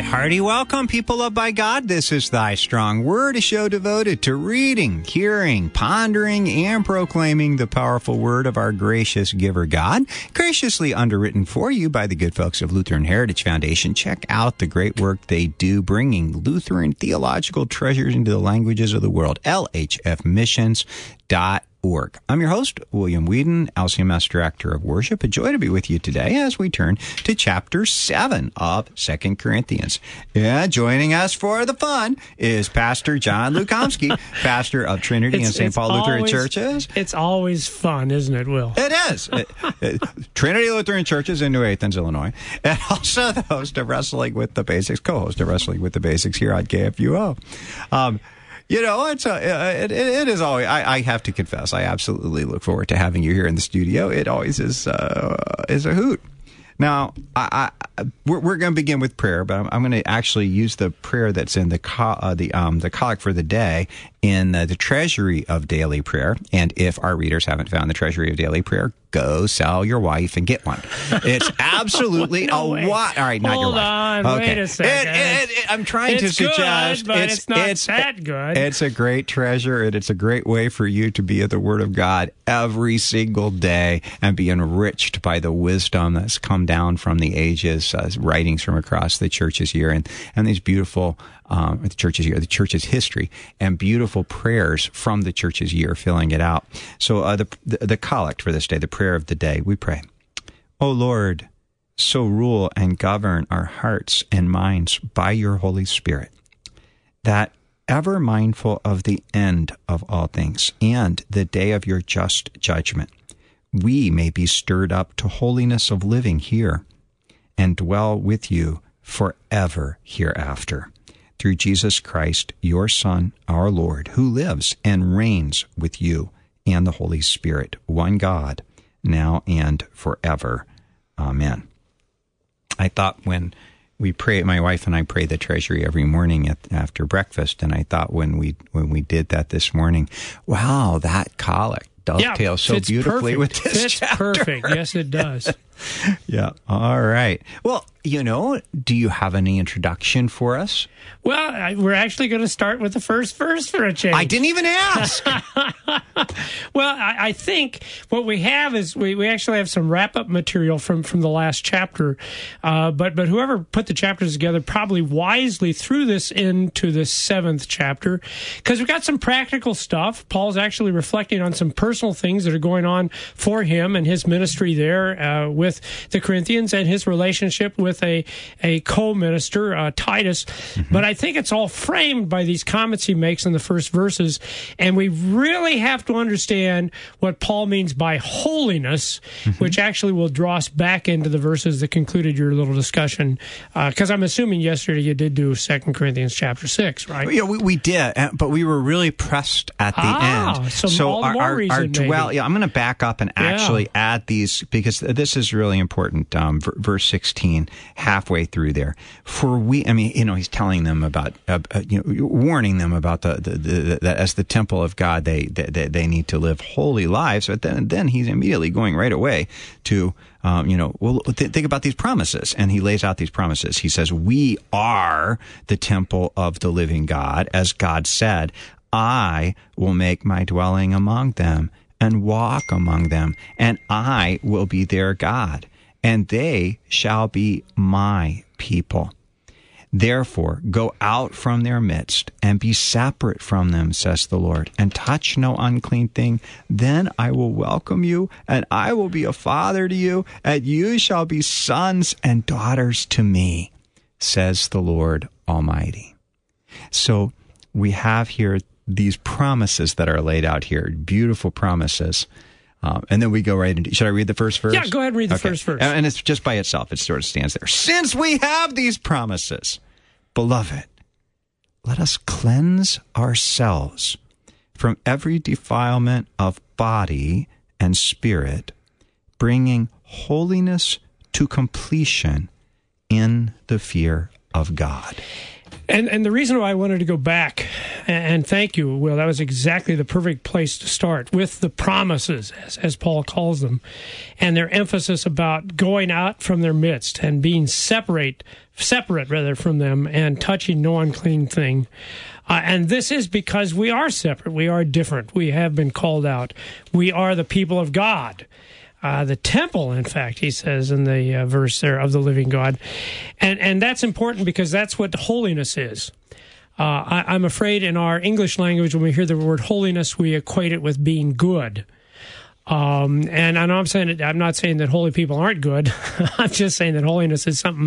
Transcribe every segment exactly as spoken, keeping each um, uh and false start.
hearty welcome, people loved by God. This is Thy Strong Word, a show devoted to reading, hearing, pondering, and proclaiming the powerful word of our gracious giver God, graciously underwritten for you by the good folks of Lutheran Heritage Foundation. Check out the great work they do, bringing Lutheran theological treasures into the languages of the world. L H F missions dot org. I'm your host, William Whedon, L C M S Director of Worship. A joy to be with you today as we turn to chapter seven of Second Corinthians. Yeah, joining us for the fun is Pastor John Lukomsky, pastor of Trinity it's, and Saint Paul Lutheran always, Churches. It's always fun, isn't it, Will? It is. it, it, Trinity Lutheran Churches in New Athens, Illinois. And also the host of Wrestling with the Basics, co-host of Wrestling with the Basics here on K F U O. Um, You know, it's a, it, it is always, I, I have to confess, I absolutely look forward to having you here in the studio. It always is, uh, is a hoot. Now, I, I, we're, we're going to begin with prayer, but I'm, I'm going to actually use the prayer that's in the co- uh, the um, the collect for the day in uh, the Treasury of Daily Prayer. And if our readers haven't found the Treasury of Daily Prayer, go sell your wife and get one. It's absolutely no a what? All right, not Hold your wife. on, Okay. wait a second. It, it, it, I'm trying it's to good, suggest, but it's, it's not it's, that good. It's a great treasure, and it's a great way for you to be at the Word of God every single day and be enriched by the wisdom that's come down from the ages, uh, writings from across the church's year, and, and these beautiful, um, the church's year, the church's history, and beautiful prayers from the church's year filling it out. So uh, the, the the collect for this day, the prayer of the day, we pray. O Lord, so rule and govern our hearts and minds by your Holy Spirit, that ever mindful of the end of all things and the day of your just judgment, we may be stirred up to holiness of living here and dwell with you forever hereafter. Through Jesus Christ, your Son, our Lord, who lives and reigns with you and the Holy Spirit, one God, now and forever. Amen. I thought when we pray, my wife and I pray the treasury every morning at, after breakfast, and I thought when we when we did that this morning, wow, that collect dovetails yeah, so beautifully perfect. with this It's chapter. perfect. Yes, it does. Yeah. All right. Well, you know, do you have any introduction for us? Well, I, we're actually going to start with the first verse for a change. I didn't even ask. Well, I, I think what we have is we, we actually have some wrap-up material from, from the last chapter. Uh, but, but whoever put the chapters together probably wisely threw this into the seventh chapter because we've got some practical stuff. Paul's actually reflecting on some personal things that are going on for him and his ministry there uh, with the Corinthians and his relationship with a, a co-minister, uh, Titus. Mm-hmm. But I think it's all framed by these comments he makes in the first verses. And we really have to understand what Paul means by holiness, mm-hmm. which actually will draw us back into the verses that concluded your little discussion. Because uh, I'm assuming yesterday you did do Second Corinthians chapter six, right? Yeah, we, we did, but we were really pressed at the ah, end. So, so all the our, more our, reason, our dwell, maybe. yeah, I'm going to back up and actually yeah. add these because this is really important. Um, verse sixteen, halfway through there. For we, I mean, you know, he's telling them about, uh, you know, warning them about the, the, the, the that as the temple of God, they, they they need to live holy lives. But then then he's immediately going right away to, um, you know, well, th- think about these promises, and he lays out these promises. He says, "We are the temple of the living God, as God said, I will make my dwelling among them and walk among them, and I will be their God, and they shall be my people. Therefore, go out from their midst and be separate from them, says the Lord, and touch no unclean thing. Then I will welcome you, and I will be a father to you, and you shall be sons and daughters to me, says the Lord Almighty." So we have here these promises that are laid out here, beautiful promises. Um, and then we go right into, should I read the first verse? Yeah, go ahead and read the okay. first verse. And it's just by itself. It sort of stands there. Since we have these promises, beloved, let us cleanse ourselves from every defilement of body and spirit, bringing holiness to completion in the fear of God. And and the reason why I wanted to go back, and thank you, Will, that was exactly the perfect place to start, with the promises, as, as Paul calls them, and their emphasis about going out from their midst and being separate, separate rather from them, and touching no unclean thing. Uh, and this is because we are separate. We are different. We have been called out. We are the people of God. Uh, the temple, in fact, he says in the uh, verse there, of the living God. And and that's important because that's what holiness is. Uh, I, I'm afraid in our English language, when we hear the word holiness, we equate it with being good. Um, and I know I'm saying it, I'm not saying that holy people aren't good. I'm just saying that holiness is something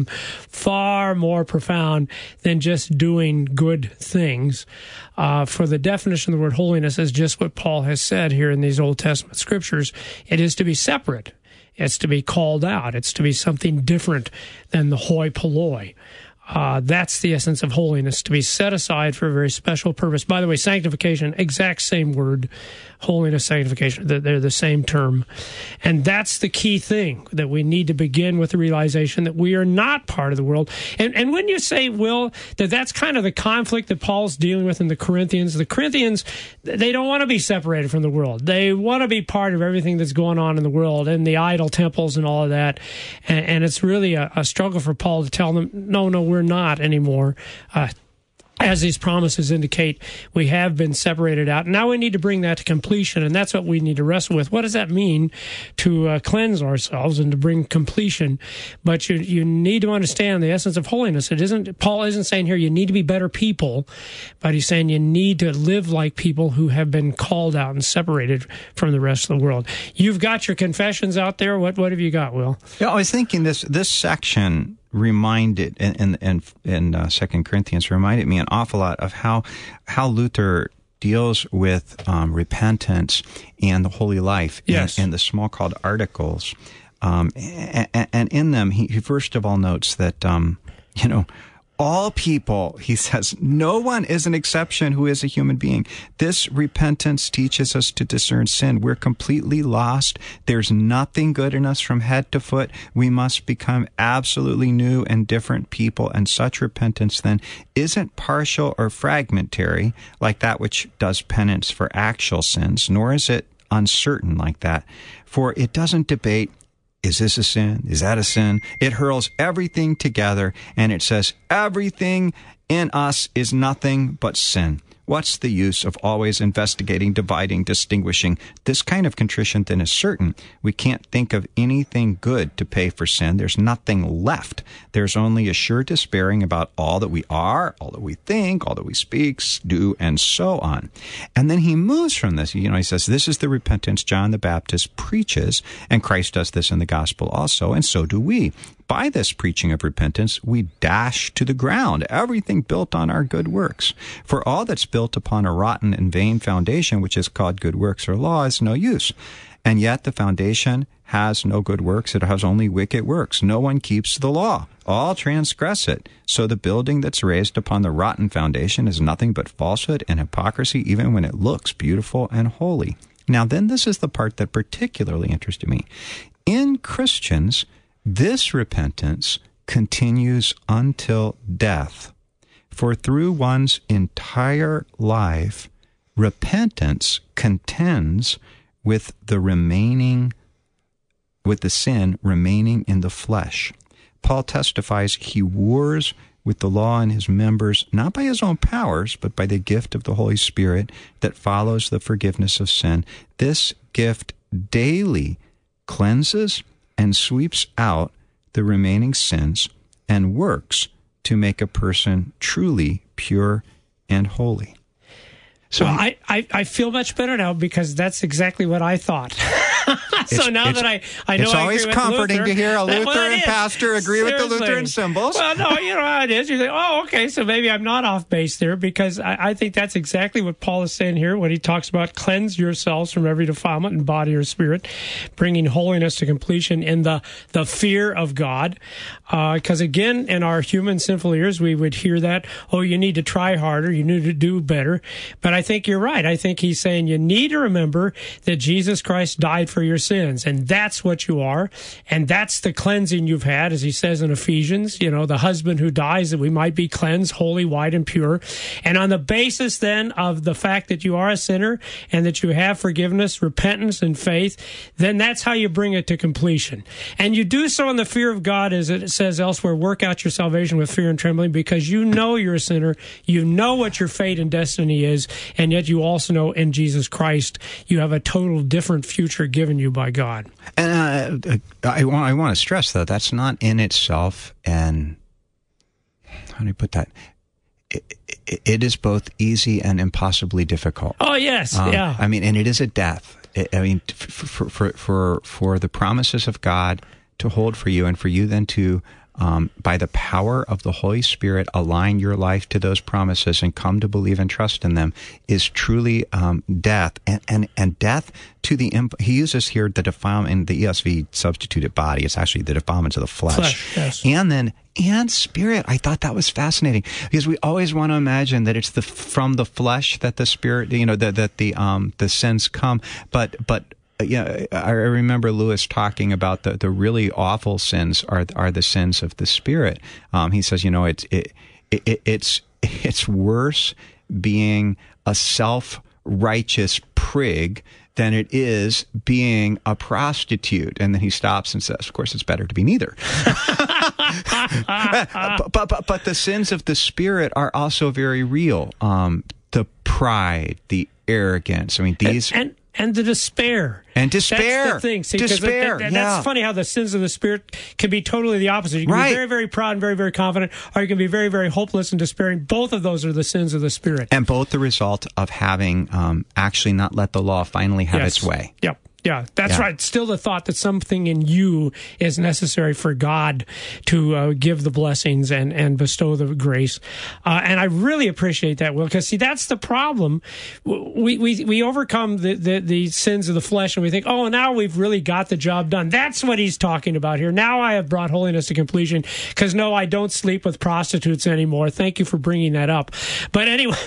far more profound than just doing good things. Uh, for the definition of the word holiness is just what Paul has said here in these Old Testament scriptures. It is to be separate. It's to be called out. It's to be something different than the hoi polloi. Uh, that's the essence of holiness, to be set aside for a very special purpose. By the way, sanctification, exact same word, holiness, sanctification, they're the same term. And that's the key thing, that we need to begin with the realization that we are not part of the world. And, and when you say, Will, that that's kind of the conflict that Paul's dealing with in the Corinthians, the Corinthians, they don't want to be separated from the world. They want to be part of everything that's going on in the world and the idol temples and all of that. And, and it's really a, a struggle for Paul to tell them, no, no, we're not anymore. Uh, as these promises indicate, we have been separated out. Now we need to bring that to completion, and that's what we need to wrestle with. What does that mean to uh, cleanse ourselves and to bring completion? But you you need to understand the essence of holiness. It isn't, Paul isn't saying here you need to be better people, but he's saying you need to live like people who have been called out and separated from the rest of the world. You've got your confessions out there. What what have you got, Will? Yeah, I was thinking this this section reminded in in in, in uh, Second Corinthians reminded me an awful lot of how how Luther deals with um, repentance and the holy life, yes, and, and the small called articles, um, and, and in them he, he first of all notes that um, you know. All people, he says, no one is an exception who is a human being. This repentance teaches us to discern sin. We're completely lost. There's nothing good in us from head to foot. We must become absolutely new and different people. And such repentance then isn't partial or fragmentary like that which does penance for actual sins, nor is it uncertain like that. For it doesn't debate, is this a sin? Is that a sin? It hurls everything together, and it says everything in us is nothing but sin. What's the use of always investigating, dividing, distinguishing? This kind of contrition then is certain. We can't think of anything good to pay for sin. There's nothing left. There's only a sure despairing about all that we are, all that we think, all that we speak, do, and so on. And then he moves from this. You know, he says, this is the repentance John the Baptist preaches, and Christ does this in the gospel also, and so do we. By this preaching of repentance, we dash to the ground everything built on our good works. For all that's built upon a rotten and vain foundation, which is called good works or law, is no use. And yet the foundation has no good works. It has only wicked works. No one keeps the law. All transgress it. So the building that's raised upon the rotten foundation is nothing but falsehood and hypocrisy, even when it looks beautiful and holy. Now then, this is the part that particularly interested me. In Christians, this repentance continues until death. For through one's entire life, repentance contends with the remaining, with the sin remaining in the flesh. Paul testifies he wars with the law in his members, not by his own powers, but by the gift of the Holy Spirit that follows the forgiveness of sin. This gift daily cleanses and sweeps out the remaining sins and works to make a person truly pure and holy. So well, I, I, I feel much better now because that's exactly what I thought. So now that I, I know it's I always agree with comforting Luther, to hear a Lutheran well, pastor agree Seriously. with the Lutheran symbols. Well, no, you know how it is. You think, oh, okay, so maybe I'm not off base there because I, I think that's exactly what Paul is saying here when he talks about cleanse yourselves from every defilement in body or spirit, bringing holiness to completion in the, the fear of God. Because uh, again, in our human sinful ears, we would hear that, oh, you need to try harder, you need to do better. But I think you're right. I think he's saying you need to remember that Jesus Christ died for your sins, and that's what you are, and that's the cleansing you've had, as he says in Ephesians, you know, the husband who dies that we might be cleansed, holy, white, and pure. And on the basis then of the fact that you are a sinner and that you have forgiveness, repentance, and faith, then that's how you bring it to completion. And you do so in the fear of God, as it says elsewhere, work out your salvation with fear and trembling, because you know you're a sinner, you know what your fate and destiny is, and yet you also know in Jesus Christ you have a total different future given you by God. And uh, I want I want to stress, though, that's not in itself, and how do you put that? It, it, it is both easy and impossibly difficult. Oh, yes, um, yeah. I mean, and it is a death. It, I mean, for, for for for the promises of God to hold for you, and for you then to, um, by the power of the Holy Spirit, align your life to those promises and come to believe and trust in them, is truly um, death. And, and and death to the, imp- he uses here the defilement, in the E S V substituted body. It's actually the defilements of the flesh. Flesh, yes. And then, and spirit. I thought that was fascinating, because we always want to imagine that it's the from the flesh that the spirit, you know, that that the um the sins come. But but yeah, I remember Lewis talking about the, the really awful sins are are the sins of the spirit. Um, he says, you know, it's it, it it's it's worse being a self-righteous prig than it is being a prostitute. And then he stops and says, of course, it's better to be neither. but, but, but, but the sins of the spirit are also very real. Um, the pride, the arrogance. I mean, these... And, and, and the despair. And despair. That's the thing. See, despair. That, that, yeah. That's funny how the sins of the spirit can be totally the opposite. You can right. be very, very proud and very, very confident, or you can be very, very hopeless and despairing. Both of those are the sins of the spirit. And both the result of having um, actually not let the law finally have yes. its way. Yep. Yeah, that's yeah. right. Still the thought that something in you is necessary for God to uh, give the blessings and, and bestow the grace. Uh, and I really appreciate that, Will, because, see, that's the problem. We we, we overcome the, the, the sins of the flesh, and we think, oh, now we've really got the job done. That's what he's talking about here. Now I have brought holiness to completion, because, no, I don't sleep with prostitutes anymore. Thank you for bringing that up. But anyway,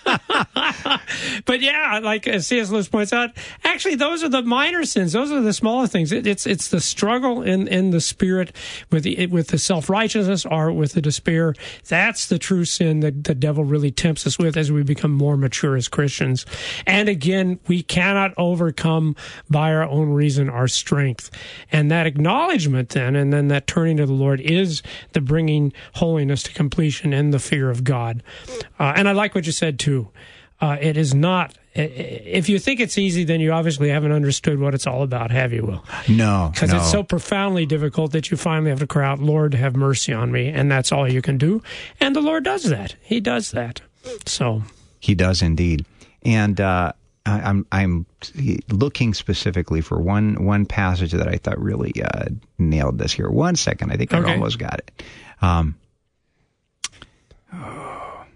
but yeah, like as C S Lewis points out, actually, those are the minor sins. Those are the smaller things. It, it's it's the struggle in, in the spirit with the with the self-righteousness or with the despair. That's the true sin that the devil really tempts us with as we become more mature as Christians. And again, we cannot overcome by our own reason our strength. And that acknowledgement then, and then that turning to the Lord, is the bringing holiness to completion in the fear of God. Uh, and I like what you said too. Uh, it is not, if you think it's easy, then you obviously haven't understood what it's all about, have you, Will? No, Because no. it's so profoundly difficult that you finally have to cry out, Lord, have mercy on me, and that's all you can do. And the Lord does that. He does that. So He does indeed. And uh, I, I'm I'm looking specifically for one one passage that I thought really uh, nailed this here. One second, I think I okay. almost got it. Um, oh.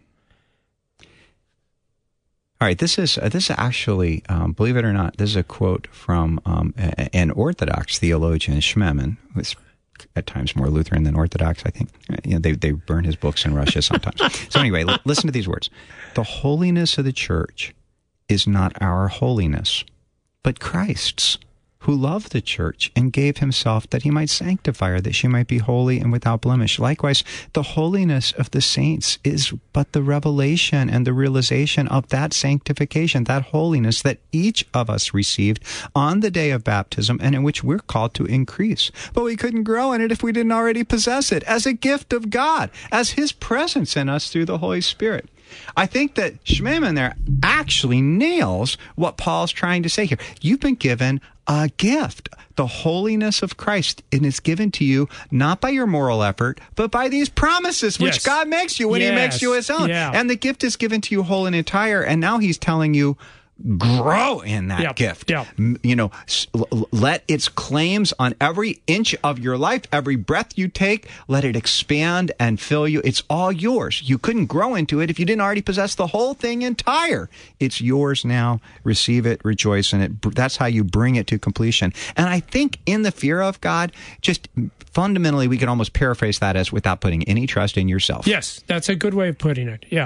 All right, this is uh, this is actually, um, believe it or not, this is a quote from um, a, an Orthodox theologian, Schmemann, who's at times more Lutheran than Orthodox, I think. You know, they they burn his books in Russia sometimes. So anyway, l- listen to these words. The holiness of the church is not our holiness, but Christ's, who loved the church and gave himself that he might sanctify her, that she might be holy and without blemish. Likewise, the holiness of the saints is but the revelation and the realization of that sanctification, that holiness that each of us received on the day of baptism, and in which we're called to increase. But we couldn't grow in it if we didn't already possess it as a gift of God, as his presence in us through the Holy Spirit. I think that Schmemann there actually nails what Paul's trying to say here. You've been given a gift, the holiness of Christ, and it's given to you not by your moral effort, but by these promises which yes. God makes you when yes. he makes you his own. Yeah. And the gift is given to you whole and entire, and now he's telling you, grow in that yep. gift. Yep. You know, let its claims on every inch of your life, every breath you take, let it expand and fill you. It's all yours. You couldn't grow into it if you didn't already possess the whole thing entire. It's yours now. Receive it, rejoice in it. That's how you bring it to completion. And I think in the fear of God, just fundamentally, we can almost paraphrase that as without putting any trust in yourself. Yes, that's a good way of putting it. Yeah.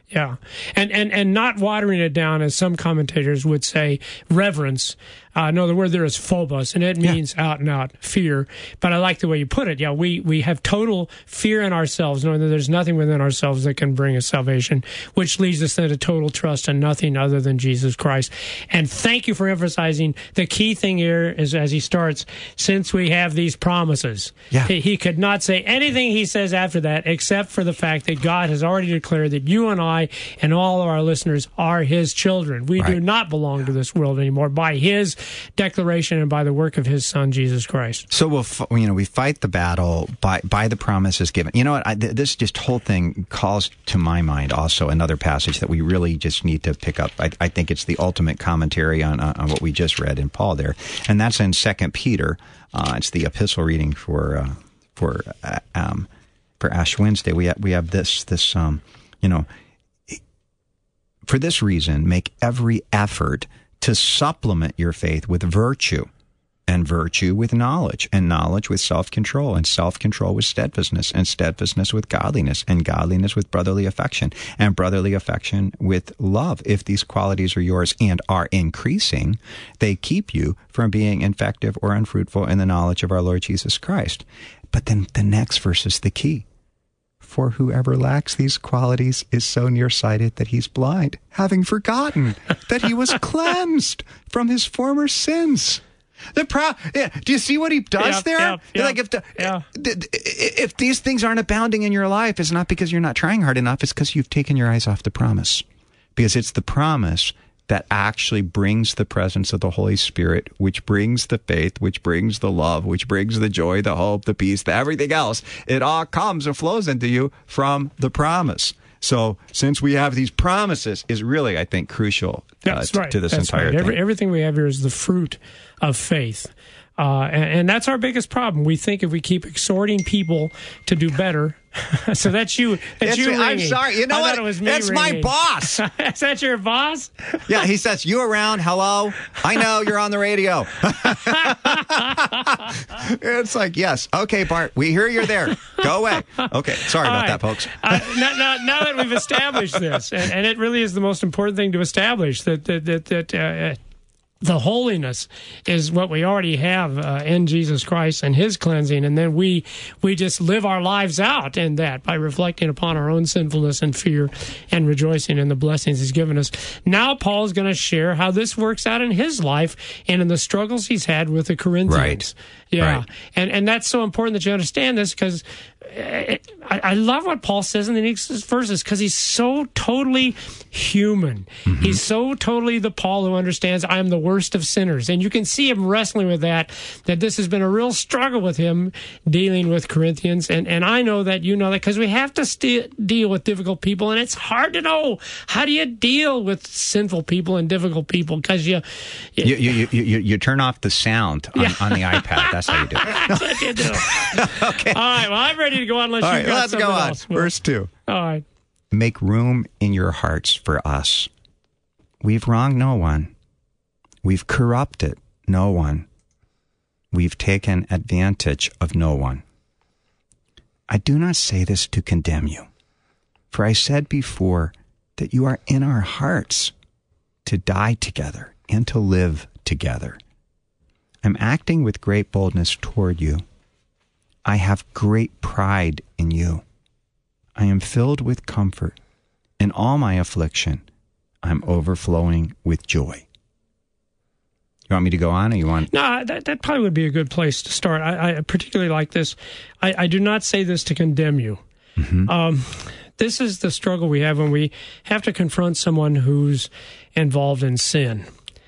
Yeah, and, and and not watering it down, as some commentators would say, reverence. Uh, no, the word there is phobos, and it means yeah. out and out fear. But I like the way you put it. Yeah, we, we have total fear in ourselves, knowing that there's nothing within ourselves that can bring us salvation, which leads us then to total trust in nothing other than Jesus Christ. And thank you for emphasizing the key thing here is, as he starts, since we have these promises. Yeah. He, he could not say anything he says after that except for the fact that God has already declared that you and I and all of our listeners are his children. We right. do not belong to this world anymore by his declaration and by the work of his son, Jesus Christ. So we'll, you know, we fight the battle by, by the promises given. You know what? I, this just whole thing calls to my mind also another passage that we really just need to pick up. I, I think it's the ultimate commentary on, on what we just read in Paul there. And that's in Second Peter. Uh, it's the epistle reading for, uh, for, uh, um, for Ash Wednesday. We have, we have this, this, um, you know, for this reason, make every effort to supplement your faith with virtue, and virtue with knowledge, and knowledge with self-control, and self-control with steadfastness, and steadfastness with godliness, and godliness with brotherly affection, and brotherly affection with love. If these qualities are yours and are increasing, they keep you from being ineffective or unfruitful in the knowledge of our Lord Jesus Christ. But then the next verse is the key. For whoever lacks these qualities is so nearsighted that he's blind, having forgotten that he was cleansed from his former sins. The pro- yeah, do you see what he does yep, there? Yep, yep, like if the, yeah. if these things aren't abounding in your life, it's not because you're not trying hard enough. It's because you've taken your eyes off the promise. Because it's the promise that actually brings the presence of the Holy Spirit, which brings the faith, which brings the love, which brings the joy, the hope, the peace, the everything else. It all comes and flows into you from the promise. So since we have these promises is really, I think, crucial uh, that's to, right. to this that's entire right. thing. Every, everything we have here is the fruit of faith. Uh, and, and that's our biggest problem. We think if we keep exhorting people to do better, so that's you. That's it's you. Me, I'm ringing. sorry. You know I what? It was me that's ringing. my boss. Is that your boss? Yeah, he says, you around? Hello? I know you're on the radio. It's like, yes. Okay, Bart, we hear you're there. Go away. Okay, sorry All about right. that, folks. uh, now, now, now that we've established this, and, and it really is the most important thing to establish, that, that, that, that uh, the holiness is what we already have uh, in Jesus Christ and his cleansing, and then we we just live our lives out in that by reflecting upon our own sinfulness and fear and rejoicing in the blessings he's given us. Now Paul's going to share how this works out in his life and in the struggles he's had with the Corinthians. Right. Yeah, right. and and that's so important that you understand this, because I, I love what Paul says in the next verses, because he's so totally human. Mm-hmm. He's so totally the Paul who understands I am the worst of sinners. And you can see him wrestling with that, that this has been a real struggle with him dealing with Corinthians. And, and I know that you know that, because we have to st- deal with difficult people. And it's hard to know, how do you deal with sinful people and difficult people? Because you you, you, you, you, you turn off the sound on, yeah. on the iPad. That's how you do it. That's what you do. Okay. All right, well, I'm ready to go on unless All you've right, got let's something go on. else. Well, Verse two. all right. Make room in your hearts for us. We've wronged no one. We've corrupted no one. We've taken advantage of no one. I do not say this to condemn you, for I said before that you are in our hearts to die together and to live together. I'm acting with great boldness toward you. I have great pride in you. I am filled with comfort. In all my affliction, I'm overflowing with joy. You want me to go on, or you want? No, that, that probably would be a good place to start. I, I particularly like this. I, I do not say this to condemn you. Mm-hmm. Um, this is the struggle we have when we have to confront someone who's involved in sin.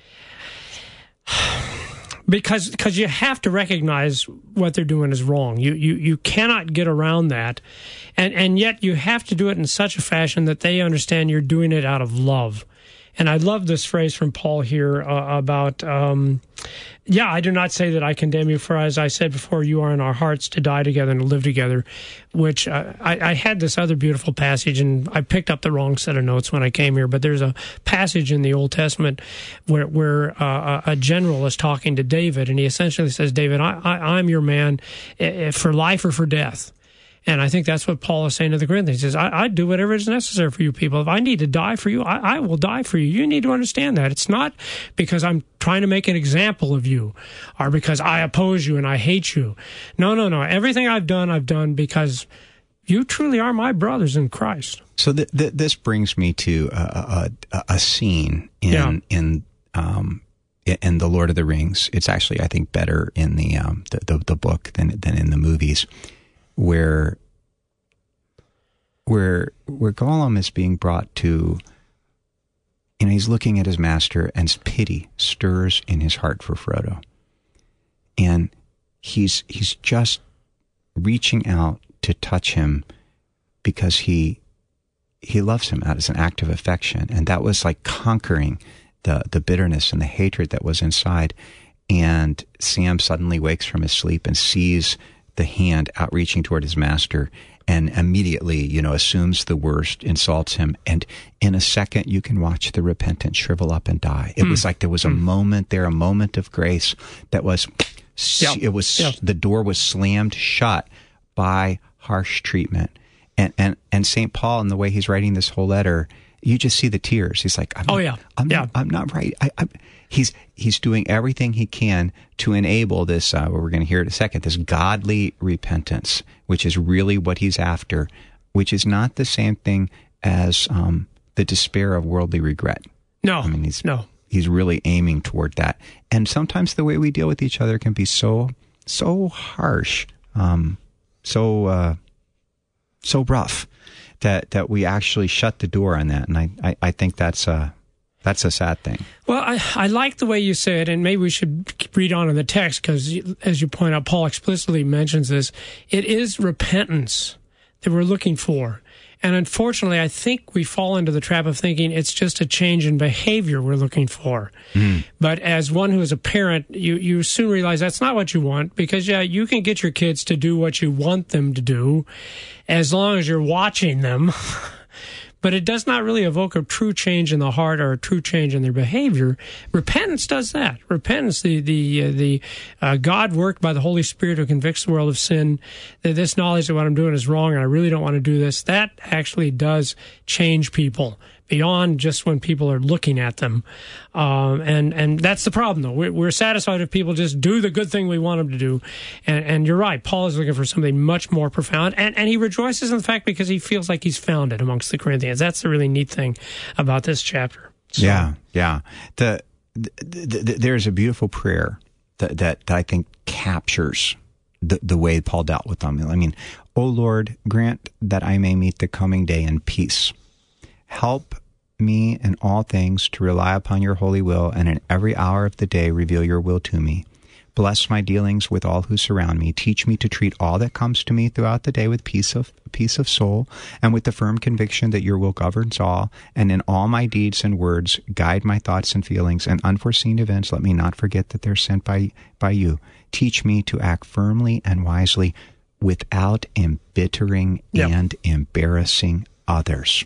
Because because you have to recognize what they're doing is wrong. You you you cannot get around that, and and yet you have to do it in such a fashion that they understand you're doing it out of love. And I love this phrase from Paul here uh, about, um, yeah, I do not say that I condemn you, for as I said before, you are in our hearts to die together and to live together, which uh, I, I had this other beautiful passage, and I picked up the wrong set of notes when I came here, but there's a passage in the Old Testament where, where uh, a general is talking to David, and he essentially says, David, I, I, I'm your man for life or for death. And I think that's what Paul is saying to the Corinthians. He says, I, I do whatever is necessary for you people. If I need to die for you, I, I will die for you. You need to understand that. It's not because I'm trying to make an example of you or because I oppose you and I hate you. No, no, no. Everything I've done, I've done because you truly are my brothers in Christ. So th- th- this brings me to a, a, a scene in yeah. in um, in the Lord of the Rings. It's actually, I think, better in the um, the, the, the book than than in the movies, where where where Gollum is being brought to, you know, he's looking at his master, and pity stirs in his heart for Frodo, and he's he's just reaching out to touch him because he he loves him as an act of affection, and that was like conquering the the bitterness and the hatred that was inside. And Sam suddenly wakes from his sleep and sees the hand outreaching toward his master, and immediately, you know, assumes the worst, insults him, and in a second you can watch the repentant shrivel up and die. It mm. was like there was a mm. moment there, a moment of grace that was, yep. it was yep. the door was slammed shut by harsh treatment. And and and Saint Paul, in the way he's writing this whole letter, you just see the tears. He's like, I'm oh not, yeah, I'm yeah. not, I'm not right. I, I'm, he's he's doing everything he can to enable this. Uh, we're going to hear in a second. This godly repentance, which is really what he's after, which is not the same thing as um, the despair of worldly regret. No, I mean he's no. He's really aiming toward that. And sometimes the way we deal with each other can be so so harsh, um, so uh, so rough. That, that we actually shut the door on that, and I, I, I think that's a that's a sad thing. Well, I, I like the way you say it, and maybe we should read on in the text because, as you point out, Paul explicitly mentions this. It is repentance that we're looking for, and unfortunately, I think we fall into the trap of thinking it's just a change in behavior we're looking for. Mm. But as one who is a parent, you you soon realize that's not what you want, because yeah, you can get your kids to do what you want them to do, as long as you're watching them, but it does not really evoke a true change in the heart or a true change in their behavior. Repentance does that. Repentance, the the uh, the uh, God worked by the Holy Spirit who convicts the world of sin, that this knowledge that what I'm doing is wrong and I really don't want to do this, that actually does change people beyond just when people are looking at them. Um, and, and that's the problem, though. We're, we're satisfied if people just do the good thing we want them to do. And, and you're right. Paul is looking for something much more profound. And, and he rejoices in the fact because he feels like he's found it amongst the Corinthians. That's the really neat thing about this chapter. So, yeah, yeah. The, the, the, the, there's a beautiful prayer that, that, that I think captures the, the way Paul dealt with them. I mean, O Lord, grant that I may meet the coming day in peace. Help me in all things to rely upon your holy will, and in every hour of the day reveal your will to me. Bless my dealings with all who surround me. Teach me to treat all that comes to me throughout the day with peace of peace of soul, and with the firm conviction that your will governs all. And in all my deeds and words, guide my thoughts and feelings, and unforeseen events let me not forget that they're sent by by you. Teach me to act firmly and wisely without embittering yep. and embarrassing others.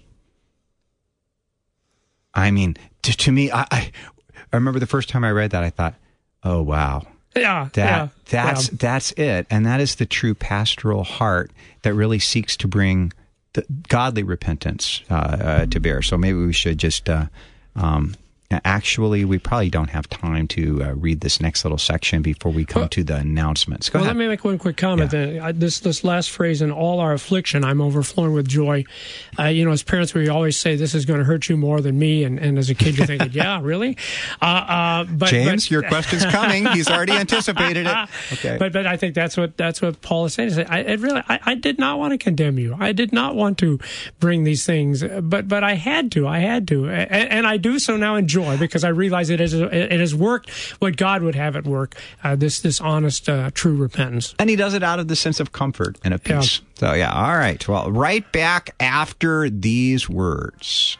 I mean, to, to me, I, I I remember the first time I read that, I thought, oh, wow. Yeah, that, yeah, that's, yeah. that's it. And that is the true pastoral heart that really seeks to bring the godly repentance uh, uh, to bear. So maybe we should just... Uh, um, Actually, we probably don't have time to uh, read this next little section before we come well, to the announcements. Go well, ahead. Let me make one quick comment. Yeah. Then. I, this this last phrase, in all our affliction, I'm overflowing with joy. Uh, you know, as parents, we always say this is going to hurt you more than me, and, and as a kid, you're thinking, yeah, really? Uh, uh, but, James, but, your question's coming. He's already anticipated it. Okay. But but I think that's what that's what Paul is saying. I, it really, I, I did not want to condemn you. I did not want to bring these things, but but I had to. I had to, and, and I do so now in joy, because I realize it has, it has worked what God would have it work, uh, this this honest, uh, true repentance. And he does it out of the sense of comfort and of peace. Yeah. So, yeah, all right. Well, right back after these words.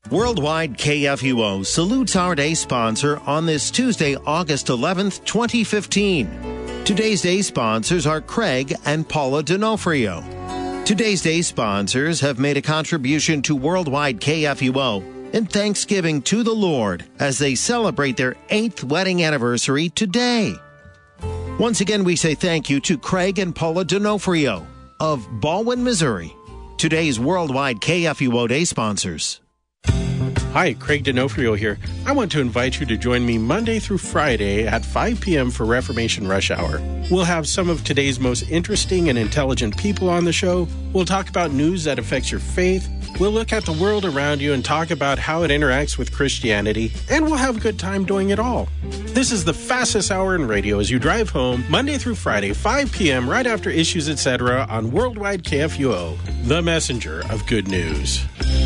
Worldwide K F U O salutes our day sponsor on this Tuesday, August eleventh, twenty fifteen. Today's day sponsors are Craig and Paula D'Onofrio. Today's day sponsors have made a contribution to Worldwide K F U O in thanksgiving to the Lord as they celebrate their eighth wedding anniversary today. Once again, we say thank you to Craig and Paula D'Onofrio of Baldwin, Missouri. Today's Worldwide K F U O Day sponsors. Hi, Craig D'Onofrio here. I want to invite you to join me Monday through Friday at five p.m. for Reformation Rush Hour. We'll have some of today's most interesting and intelligent people on the show. We'll talk about news that affects your faith. We'll look at the world around you and talk about how it interacts with Christianity. And we'll have a good time doing it all. This is the fastest hour in radio as you drive home Monday through Friday, five p.m. right after Issues, et cetera on Worldwide K F U O, the messenger of good news.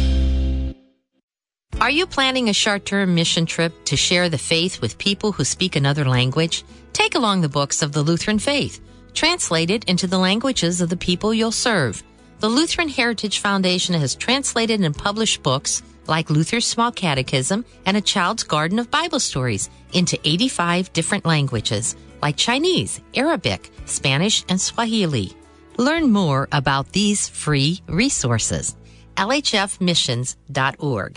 Are you planning a short-term mission trip to share the faith with people who speak another language? Take along the books of the Lutheran faith, translated into the languages of the people you'll serve. The Lutheran Heritage Foundation has translated and published books like Luther's Small Catechism and A Child's Garden of Bible Stories into eighty-five different languages, like Chinese, Arabic, Spanish, and Swahili. Learn more about these free resources. L H F missions dot org.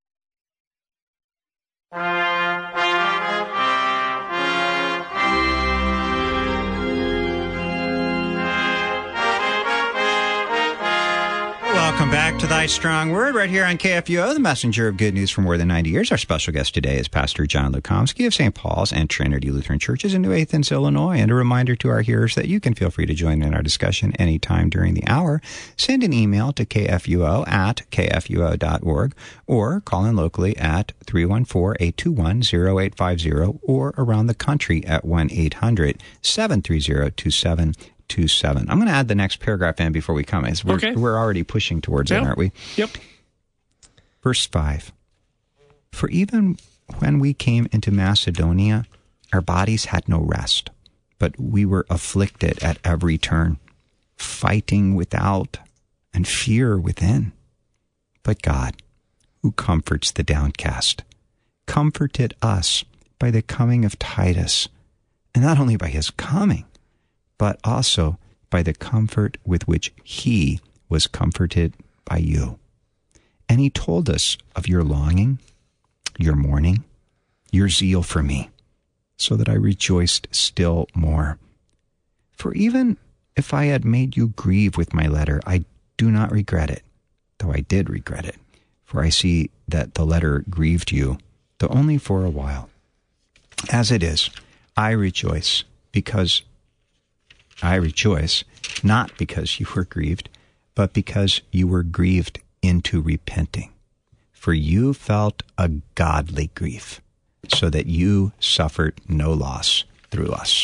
Welcome back to Thy Strong Word right here on K F U O, the messenger of good news for more than ninety years. Our special guest today is Pastor John Lukomsky of Saint Paul's and Trinity Lutheran Churches in New Athens, Illinois. And a reminder to our hearers that you can feel free to join in our discussion anytime during the hour. Send an email to k f u o at k f u o dot org or call in locally at three one four, eight two one, zero eight five zero or around the country at one eight hundred, seven three zero, two seven two seven. I'm going to add the next paragraph in before we come. We're, okay. we're already pushing towards yep. it, aren't we? Yep. Verse five. For even when we came into Macedonia, our bodies had no rest, but we were afflicted at every turn, fighting without and fear within. But God, who comforts the downcast, comforted us by the coming of Titus, and not only by his coming, but also by the comfort with which he was comforted by you. And he told us of your longing, your mourning, your zeal for me, so that I rejoiced still more. For even if I had made you grieve with my letter, I do not regret it, though I did regret it, for I see that the letter grieved you, though only for a while. As it is, I rejoice because I rejoice, not because you were grieved, but because you were grieved into repenting. For you felt a godly grief, so that you suffered no loss through us.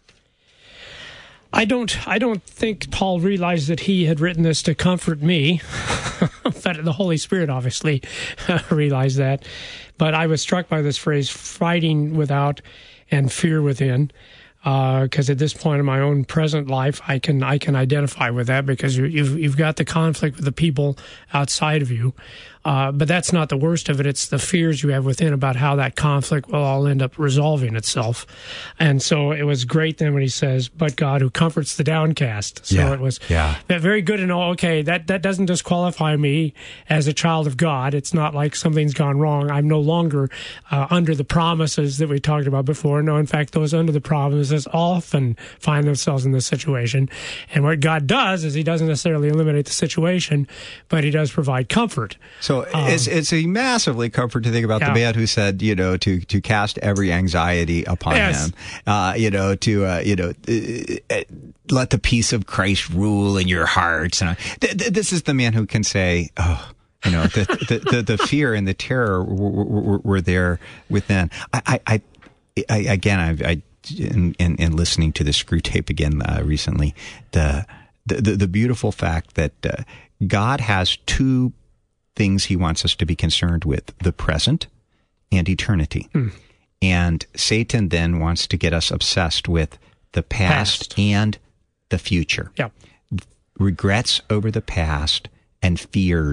I don't I don't think Paul realized that he had written this to comfort me. But the Holy Spirit obviously realized that. But I was struck by this phrase, fighting without and fear within. Because uh, at this point in my own present life, I can I can identify with that because you, you've you've got the conflict with the people outside of you, uh, but that's not the worst of it. It's the fears you have within about how that conflict will all end up resolving itself. And so it was great then when he says, "But God who comforts the downcast." So yeah, it was yeah. very good to know. Okay, that that doesn't disqualify me as a child of God. It's not like something's gone wrong. I'm no longer uh, under the promises that we talked about before. No, in fact, those under the promises often find themselves in this situation. And what God does is he doesn't necessarily eliminate the situation, but he does provide comfort. So um, it's it's a massively comfort to think about yeah. the man who said, you know, to, to cast every anxiety upon yes. him, uh, you know, to, uh, you know, uh, let the peace of Christ rule in your hearts. And th- th- this is the man who can say, oh, you know, the, the, the, the fear and the terror were, were, were there within. I, I, I again, I, I In, in, in listening to the Screw tape again uh, recently, the, the the beautiful fact that uh, God has two things he wants us to be concerned with, the present and eternity. Mm. And Satan then wants to get us obsessed with the past, past. and the future. Yeah. Regrets over the past and fears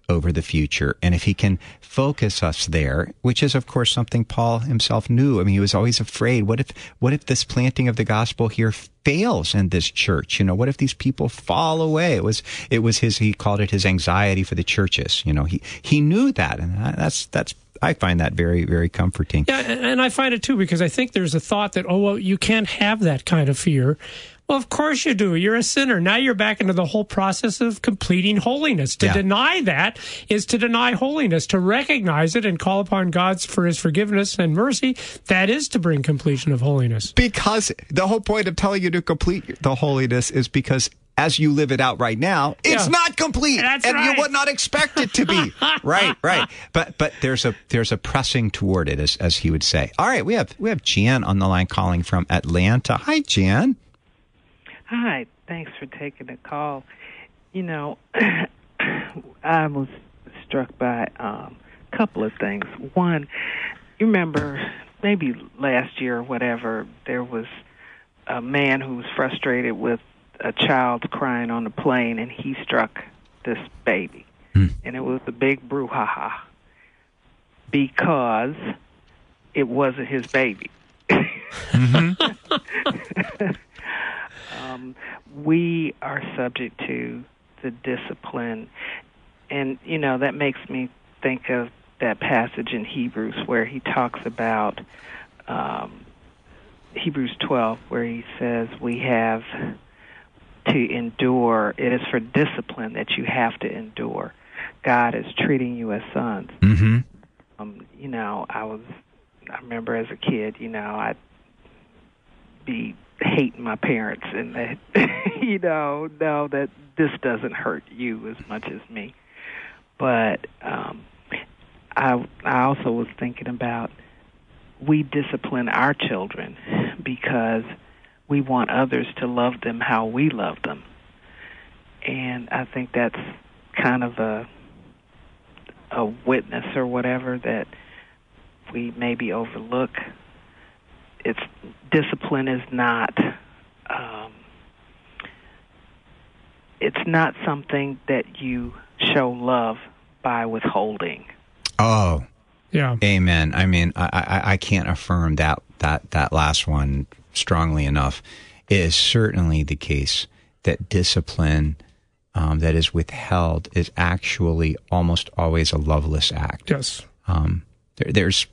over the future. And if he can focus us there, which is, of course, something Paul himself knew. I mean, he was always afraid. What if, what if this planting of the gospel here fails in this church? You know, what if these people fall away? It was, it was his, he called it his anxiety for the churches. You know, he, he knew that. And that's, that's, I find that very, very comforting. Yeah, and I find it too, because I think there's a thought that, oh, well, you can't have that kind of fear. Well, of course you do. You're a sinner. Now you're back into the whole process of completing holiness. To yeah. deny that is to deny holiness. To recognize it and call upon God for his forgiveness and mercy, that is to bring completion of holiness. Because the whole point of telling you to complete the holiness is because as you live it out right now, it's yeah. not complete. That's and right. you would not expect it to be. right, right. But but there's a there's a pressing toward it, as as he would say. All right, we have we have Jan on the line calling from Atlanta. Hi, Jan. Hi, thanks for taking the call. You know, I was struck by um, a couple of things. One, you remember maybe last year or whatever, there was a man who was frustrated with a child crying on the plane, and he struck this baby. Hmm. And it was a big brouhaha because it wasn't his baby. Mm-hmm. Um, we are subject to the discipline, and, you know, that makes me think of that passage in Hebrews where he talks about um, Hebrews twelve, where he says we have to endure. It is for discipline that you have to endure. God is treating you as sons. Mm-hmm. Um, you know, I was, I remember as a kid, you know, I'd be hating my parents and that, you know, know that this doesn't hurt you as much as me. But um, I, I also was thinking about we discipline our children because we want others to love them how we love them. And I think that's kind of a a witness or whatever that we maybe overlook. It's discipline is not um, it's not something that you show love by withholding. Oh, yeah. Amen. I mean, I, I, I can't affirm that that that last one strongly enough. It is certainly the case that discipline um, that is withheld is actually almost always a loveless act. Yes. Um, there, there's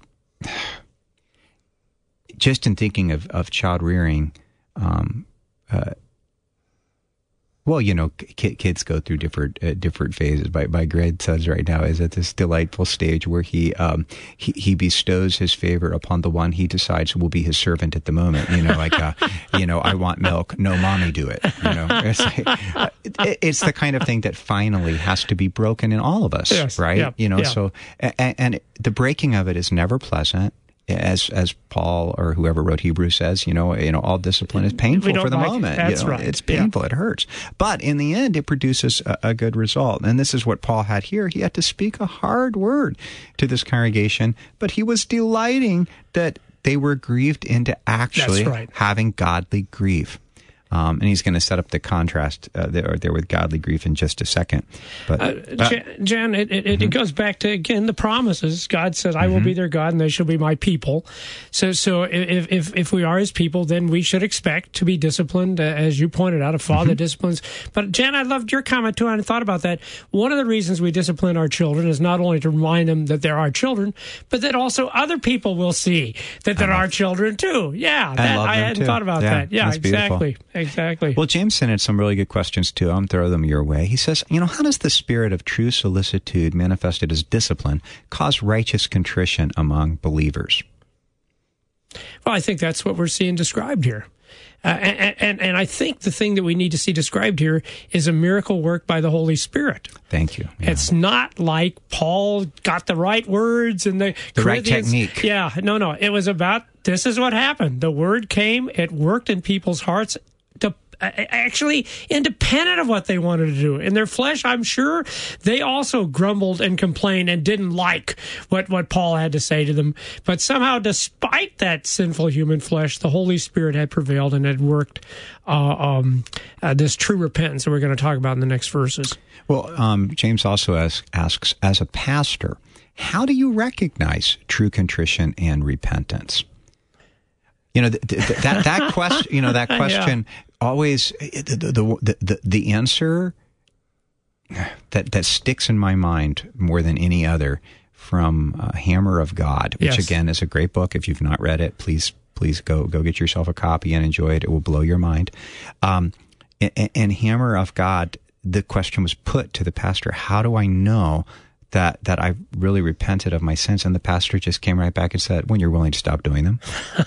just in thinking of, of child rearing, um, uh, well, you know, k- kids go through different uh, different phases. My my grandson right now is at this delightful stage where he um he, he bestows his favor upon the one he decides will be his servant at the moment. You know, like uh, you know, I want milk. No, mommy, do it. You know, it's, like, uh, it, it's the kind of thing that finally has to be broken in all of us, yes. right? Yeah. You know, yeah. so and, and the breaking of it is never pleasant. As as Paul or whoever wrote Hebrews says, you know, you know, all discipline is painful for the like moment. It. That's you know, right. It's painful. Yeah. It hurts. But in the end, it produces a, a good result. And this is what Paul had here. He had to speak a hard word to this congregation, but he was delighting that they were grieved into actually right. having godly grief. Um, and he's going to set up the contrast uh, there, there with godly grief in just a second. But uh, uh, Jan, Jan, it, it, mm-hmm. it goes back to again the promises. God said, "I mm-hmm. will be their God, and they shall be my people." So, so if if if we are His people, then we should expect to be disciplined, uh, as you pointed out. A father mm-hmm. disciplines. But Jan, I loved your comment too. I thought about that. One of the reasons we discipline our children is not only to remind them that they're our children, but that also other people will see that they're our children too. Yeah, that, I, I hadn't too. thought about yeah, that. Yeah, exactly. Beautiful. Exactly. Well, Jameson had some really good questions, too. I'm throw them your way. He says, you know, how does the spirit of true solicitude manifested as discipline cause righteous contrition among believers? Well, I think that's what we're seeing described here. Uh, and, and, and I think the thing that we need to see described here is a miracle work by the Holy Spirit. Thank you. Yeah. It's not like Paul got the right words and the, the right technique. Yeah, no, no. It was about, this is what happened. The word came, it worked in people's hearts to actually independent of what they wanted to do. In their flesh, I'm sure they also grumbled and complained and didn't like what, what Paul had to say to them. But somehow, despite that sinful human flesh, the Holy Spirit had prevailed and had worked uh, um, uh, this true repentance that we're going to talk about in the next verses. Well, um, James also asks, asks, as a pastor, how do you recognize true contrition and repentance? You know, th- th- that that question. You know, that question yeah. always the the, the the answer that that sticks in my mind more than any other from uh, Hammer of God, which yes. again is a great book. If you've not read it, please please go go get yourself a copy and enjoy it. It will blow your mind. Um, and, and Hammer of God, the question was put to the pastor: how do I know that that I've really repented of my sins? And the pastor just came right back and said, when you're willing to stop doing them.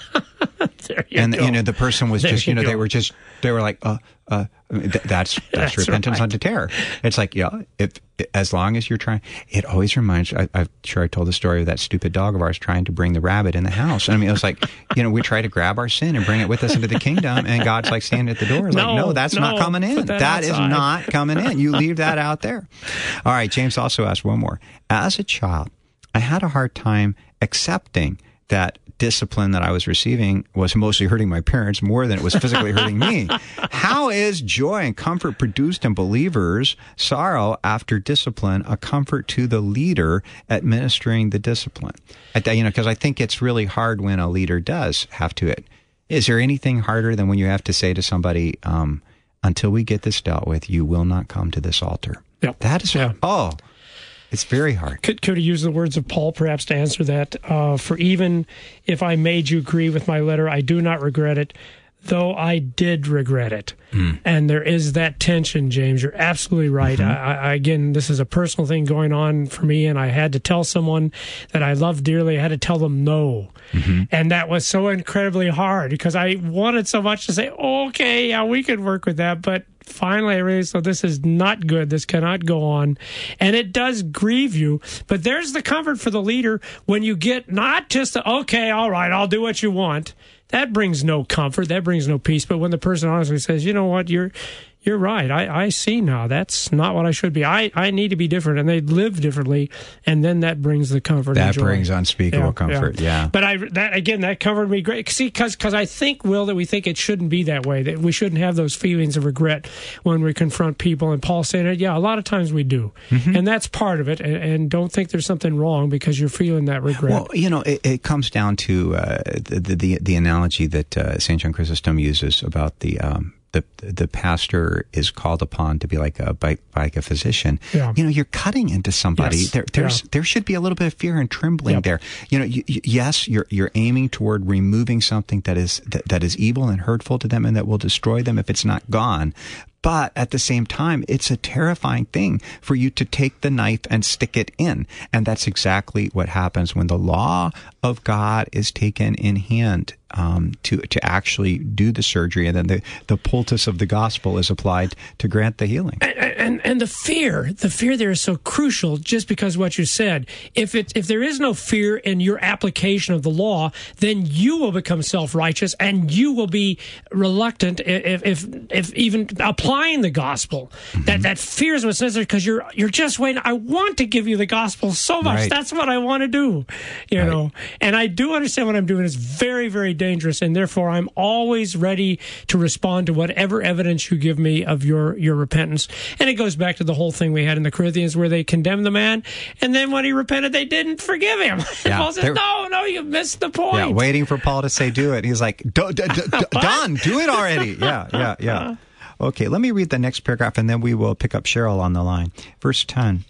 There you and go. you know the person was there just you, you know go. they were just they were like uh uh I mean, th- that's that's, that's repentance right. unto terror. It's like yeah if as long as you're trying, it always reminds I, I'm sure I told the story of that stupid dog of ours trying to bring the rabbit in the house. I mean, it was like, you know, we try to grab our sin and bring it with us into the kingdom, and God's like standing at the door like, no, no, that's no, not coming in. That, that is not coming in. You leave that out there. All right, James also asked one more. As a child, I had a hard time accepting that discipline that I was receiving was mostly hurting my parents more than it was physically hurting me. How is joy and comfort produced in believers, sorrow after discipline, a comfort to the leader administering the discipline? I, you know, because I think it's really hard when a leader does have to it. Is there anything harder than when you have to say to somebody, um, until we get this dealt with, you will not come to this altar? Yep. That is, yeah. oh, it's very hard. Could could he use the words of Paul perhaps to answer that? Uh, for even if I made you agree with my letter, I do not regret it, though I did regret it. Mm. And there is that tension, James. You're absolutely right. Mm-hmm. I, I, again, this is a personal thing going on for me, and I had to tell someone that I love dearly. I had to tell them no. Mm-hmm. And that was so incredibly hard because I wanted so much to say, okay, yeah, we could work with that, but finally I realized, so this is not good. This cannot go on. And it does grieve you. But there's the comfort for the leader when you get not just, a, okay, all right, I'll do what you want. That brings no comfort. That brings no peace. But when the person honestly says, you know what, you're you're right. I, I see now. That's not what I should be. I, I need to be different. And they live differently. And then that brings the comfort that and joy. That brings unspeakable yeah, comfort, yeah. yeah. But I that again, that comforted me great. See, because I think, Will, that we think it shouldn't be that way. That we shouldn't have those feelings of regret when we confront people. And Paul's saying it, yeah, a lot of times we do. Mm-hmm. And that's part of it. And, and don't think there's something wrong because you're feeling that regret. Well, you know, it, it comes down to uh, the, the, the analogy that uh, Saint John Chrysostom uses about the... Um, The, the pastor is called upon to be like a like a physician. Yeah. You know, you're cutting into somebody. Yes. There, there's yeah. there should be a little bit of fear and trembling yep. there. You know, you, you, yes, you're you're aiming toward removing something that is that, that is evil and hurtful to them and that will destroy them if it's not gone. But at the same time, it's a terrifying thing for you to take the knife and stick it in. And that's exactly what happens when the law of God is taken in hand um, to to actually do the surgery. And then the, the poultice of the gospel is applied to grant the healing. And, and, and the fear, the fear there is so crucial just because of what you said. If it, if there is no fear in your application of the law, then you will become self-righteous and you will be reluctant if, if, if even applying the gospel. Mm-hmm. That that fear is what's necessary because you're you're just waiting. I want to give you the gospel so much. Right. That's what I want to do, you right. know. And I do understand what I'm doing is very, very dangerous, and therefore I'm always ready to respond to whatever evidence you give me of your your repentance. And it goes back to the whole thing we had in the Corinthians where they condemned the man, and then when he repented, they didn't forgive him. Yeah. Paul says, "No, no, you missed the point." Yeah, waiting for Paul to say, "Do it." He's like, d- d- d- d- "Done, do it already." Yeah, yeah, yeah. Okay, let me read the next paragraph, and then we will pick up Cheryl on the line. Verse ten.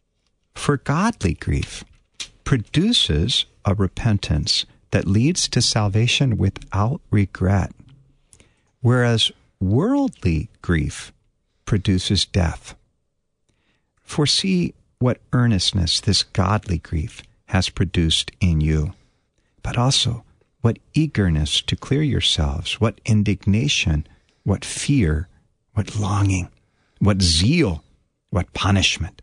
For godly grief produces a repentance that leads to salvation without regret, whereas worldly grief produces death. For see what earnestness this godly grief has produced in you, but also what eagerness to clear yourselves, what indignation, what fear, what longing, what zeal, what punishment.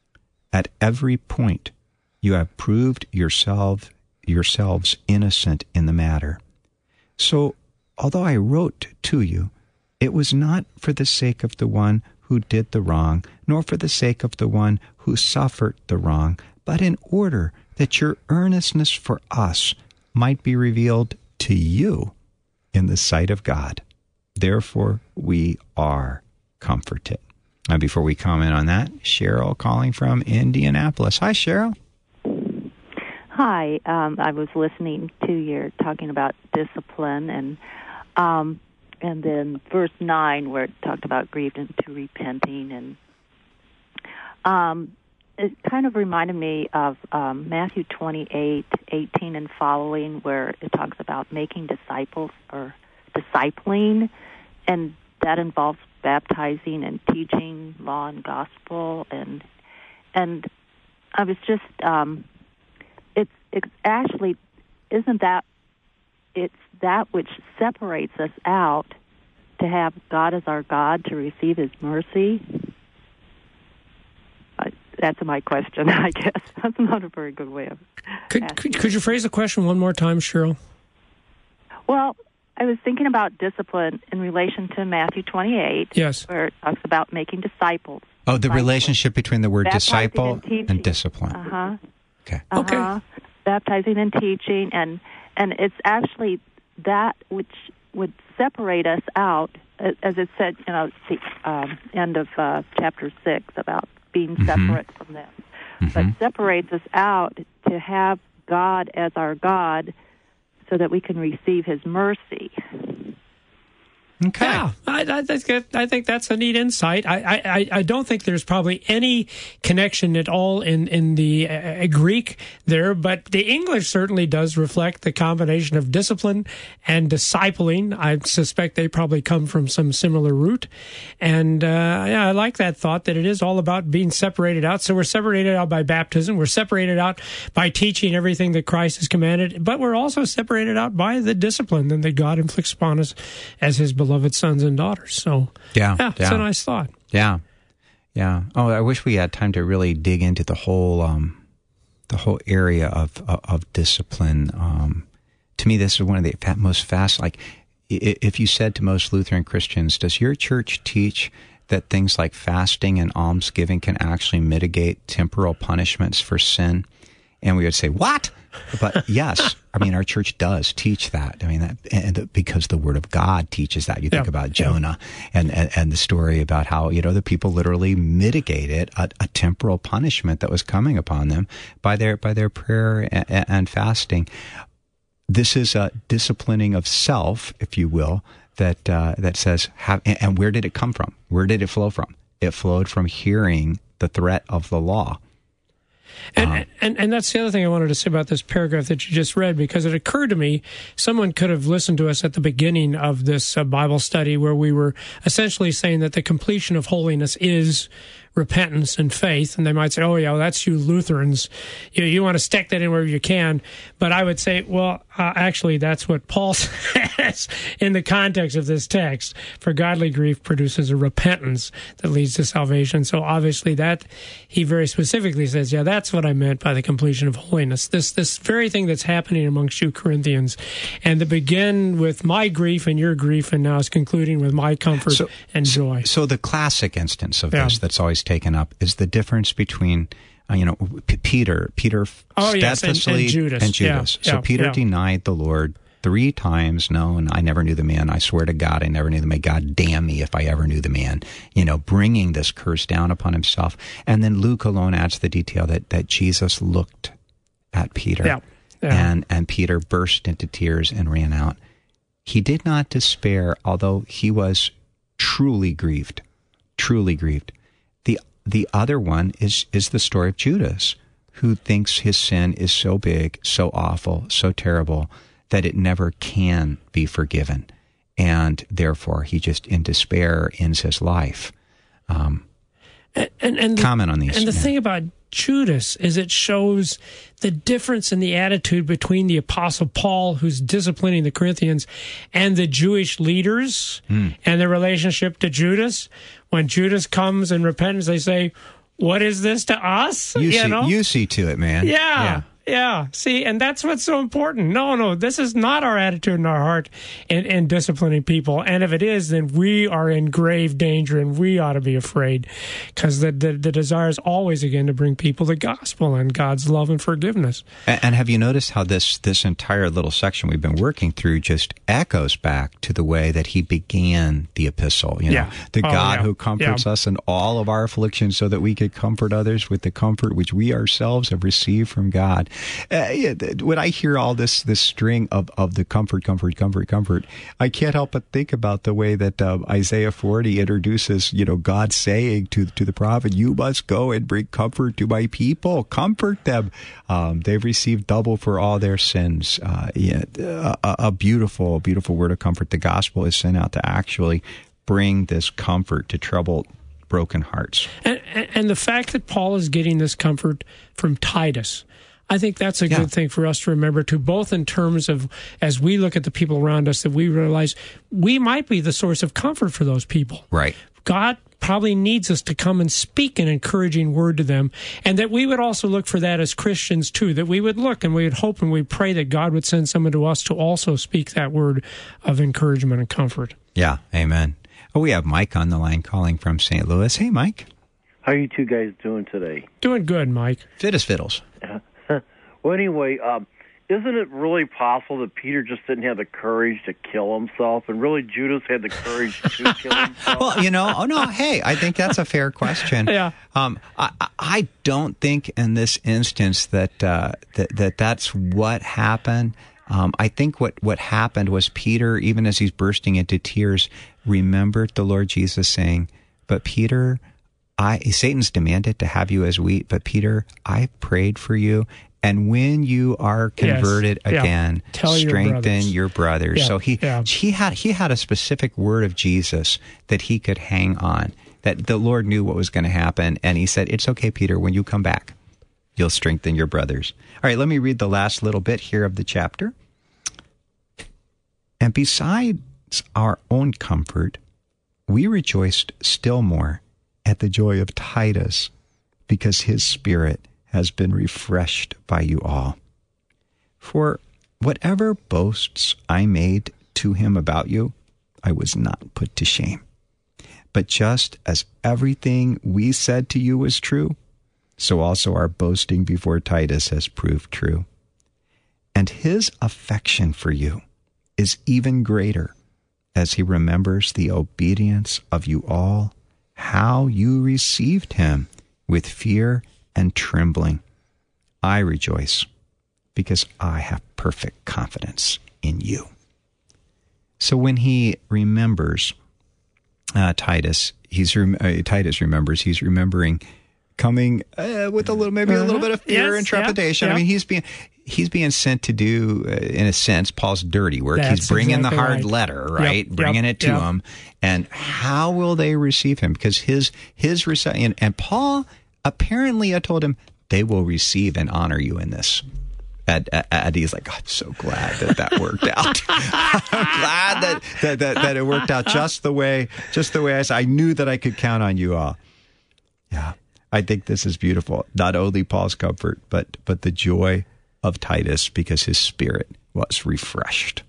At every point you have proved yourself, yourselves innocent in the matter. So, although I wrote to you, It was not for the sake of the one who did the wrong, nor for the sake of the one who suffered the wrong, but in order that your earnestness for us might be revealed to you in the sight of God. Therefore, we are comforted. Now, before we comment on that, Cheryl calling from Indianapolis. Hi, Cheryl. Hi. Um, I was listening to your talking about discipline, and um, and then verse nine where it talked about grieved into repenting, and um, it kind of reminded me of um, Matthew twenty-eight, eighteen and following, where it talks about making disciples or discipling, and that involves baptizing and teaching law and gospel, and and I was just um, it's it's actually isn't that it's that which separates us out to have God as our God, to receive His mercy. Uh, that's my question, I guess. That's not a very good way of could, could, could you phrase the question one more time, Cheryl? Well, I was thinking about discipline in relation to Matthew twenty-eight, yes, where it talks about making disciples. Oh, the relationship between the word Baptizing disciple and, and discipline. Uh-huh. Okay. Uh-huh. Okay. Baptizing and teaching, and and it's actually that which would separate us out, as it said, you know, the um, end of uh, chapter six about being Mm-hmm. separate from them, Mm-hmm. but separates us out to have God as our God, so that we can receive His mercy. Okay. Yeah, I, I, think, I think that's a neat insight. I, I, I don't think there's probably any connection at all in, in the uh, Greek there, but the English certainly does reflect the combination of discipline and discipling. I suspect they probably come from some similar root. And uh, yeah, I like that thought that it is all about being separated out. So we're separated out by baptism. We're separated out by teaching everything that Christ has commanded, but we're also separated out by the discipline that God inflicts upon us as His beloved sons and daughters. So yeah, yeah, it's yeah. a nice thought. Yeah, yeah. Oh, I wish we had time to really dig into the whole um, the whole area of of, of discipline. Um, to me, this is one of the fa- most fast. Like, if you said to most Lutheran Christians, "Does your church teach that things like fasting and almsgiving can actually mitigate temporal punishments for sin?" And we would say, "What?" But yes, I mean, our church does teach that. I mean, that, and the, because the Word of God teaches that. You think yeah. about Jonah yeah. and, and and the story about how, you know, the people literally mitigated a, a temporal punishment that was coming upon them by their by their prayer and, and fasting. This is a disciplining of self, if you will, that uh, that says, have, and, and where did it come from? Where did it flow from? It flowed from hearing the threat of the law. And, Um, and and that's the other thing I wanted to say about this paragraph that you just read, because it occurred to me someone could have listened to us at the beginning of this uh, Bible study where we were essentially saying that the completion of holiness is repentance and faith, and they might say, "Oh yeah, well, that's you Lutherans. You you want to stick that in wherever you can." But I would say, well, uh, actually, that's what Paul says in the context of this text. For godly grief produces a repentance that leads to salvation. So obviously, that he very specifically says, yeah, that's what I meant by the completion of holiness. This this very thing that's happening amongst you Corinthians, and to begin with my grief and your grief, and now is concluding with my comfort so, and joy. So the classic instance of Yeah. this that's always taken up is the difference between, uh, you know, P- Peter, Peter Oh, yes, and- and steadfastly Judas. and Judas. Yeah, so yeah, Peter yeah. denied the Lord three times. No, and I never knew the man. I swear to God, I never knew the man. God damn me if I ever knew the man. You know, bringing this curse down upon himself. And then Luke alone adds the detail that, that Jesus looked at Peter. Yeah, yeah. And, and Peter burst into tears and ran out. He did not despair, although he was truly grieved, truly grieved. The the other one is is the story of Judas, who thinks his sin is so big, so awful, so terrible that it never can be forgiven, and therefore he just in despair ends his life. Um, And, and, and the, comment on these. And the yeah. thing about Judas is it shows the difference in the attitude between the Apostle Paul, who's disciplining the Corinthians, and the Jewish leaders mm. and their relationship to Judas. When Judas comes in repentance, they say, "What is this to us?" You, you see, know? you see to it, man. Yeah. Yeah, see, and that's what's so important. No, no, this is not our attitude in our heart in, in disciplining people. And if it is, then we are in grave danger and we ought to be afraid, because the, the, the desire is always, again, to bring people the gospel and God's love and forgiveness. And, and have you noticed how this, this entire little section we've been working through just echoes back to the way that he began the epistle? You know, Yeah. the Oh, God yeah. who comforts Yeah. us in all of our afflictions so that we could comfort others with the comfort which we ourselves have received from God. Uh, yeah, th- when I hear all this this string of, of the comfort, comfort, comfort, comfort, I can't help but think about the way that uh, Isaiah forty introduces, you know, God saying to to the prophet, "You must go and bring comfort to my people. Comfort them. Um, they've received double for all their sins." Uh, yeah, a, a beautiful, beautiful word of comfort. The gospel is sent out to actually bring this comfort to troubled, broken hearts. And, and the fact that Paul is getting this comfort from Titus, I think that's a Yeah. good thing for us to remember too, both in terms of, as we look at the people around us, that we realize we might be the source of comfort for those people. Right. God probably needs us to come and speak an encouraging word to them, and that we would also look for that as Christians too, that we would look and we would hope and we pray that God would send someone to us to also speak that word of encouragement and comfort. Yeah. Amen. Oh, we have Mike on the line calling from Saint Louis. Hey, Mike. How are you two guys doing today? Doing good, Mike. Fit as fiddles. Well, anyway, um, isn't it really possible that Peter just didn't have the courage to kill himself, and really Judas had the courage to kill himself? Well, you know, oh no, hey, I think that's a fair question. Yeah. Um, I, I don't think in this instance that uh, that, that that's what happened. Um, I think what, what happened was Peter, even as he's bursting into tears, remembered the Lord Jesus saying, "But Peter, I Satan's demanded to have you as wheat, but Peter, I prayed for you. And when you are converted Yes. Yeah. again, Tell your strengthen brothers." your brothers." Yeah. So he Yeah. he had he had a specific word of Jesus that he could hang on. That the Lord knew what was going to happen, and he said, "It's okay, Peter. When you come back, you'll strengthen your brothers." All right, let me read the last little bit here of the chapter. "And besides our own comfort, we rejoiced still more at the joy of Titus, because his spirit has been refreshed by you all. For whatever boasts I made to him about you, I was not put to shame. But just as everything we said to you was true, so also our boasting before Titus has proved true. And his affection for you is even greater, as he remembers the obedience of you all, how you received him with fear and trembling. I rejoice, because I have perfect confidence in you." So when he remembers uh, Titus, he's rem- uh, Titus remembers he's remembering coming uh, with a little, maybe a little bit of fear Yes, and trepidation. yeah, I mean, yeah. he's being he's being sent to do, uh, in a sense, Paul's dirty work. That's he's bringing exactly the hard right. letter, right? Yep, Bringing yep, it to yep. him. And how will they receive him? Because his his rece- and, and Paul apparently had told him, they will receive and honor you in this. And, and he's like, I'm so glad that that worked out. I'm glad that, that, that, that it worked out just the way, just the way I said. I knew that I could count on you all. Yeah, I think this is beautiful. Not only Paul's comfort, but but the joy of Titus, because his spirit was refreshed.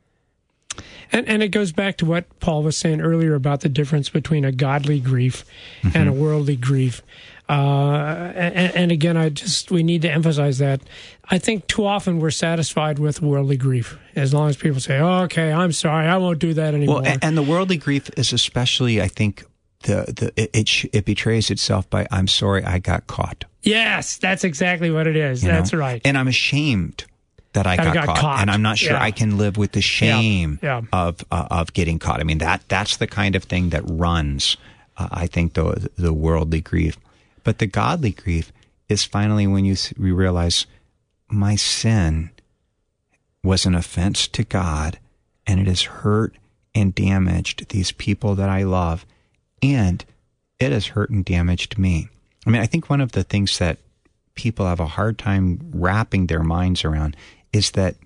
And, and it goes back to what Paul was saying earlier about the difference between a godly grief mm-hmm. and a worldly grief. Uh, and, and again, I just, we need to emphasize that. I think too often we're satisfied with worldly grief. As long as people say, oh, okay, I'm sorry, I won't do that anymore. Well, and, and the worldly grief is especially, I think, the, the it, it, it betrays itself by, I'm sorry, I got caught. Yes, that's exactly what it is. You That's know? right. And I'm ashamed that I got, got caught, caught. and I'm not sure Yeah. I can live with the shame Yeah. Yeah. of uh, of getting caught. I mean, that that's the kind of thing that runs, uh, I think, the the worldly grief. But the godly grief is finally when you we realize my sin was an offense to God, and it has hurt and damaged these people that I love, and it has hurt and damaged me. I mean, I think one of the things that people have a hard time wrapping their minds around is that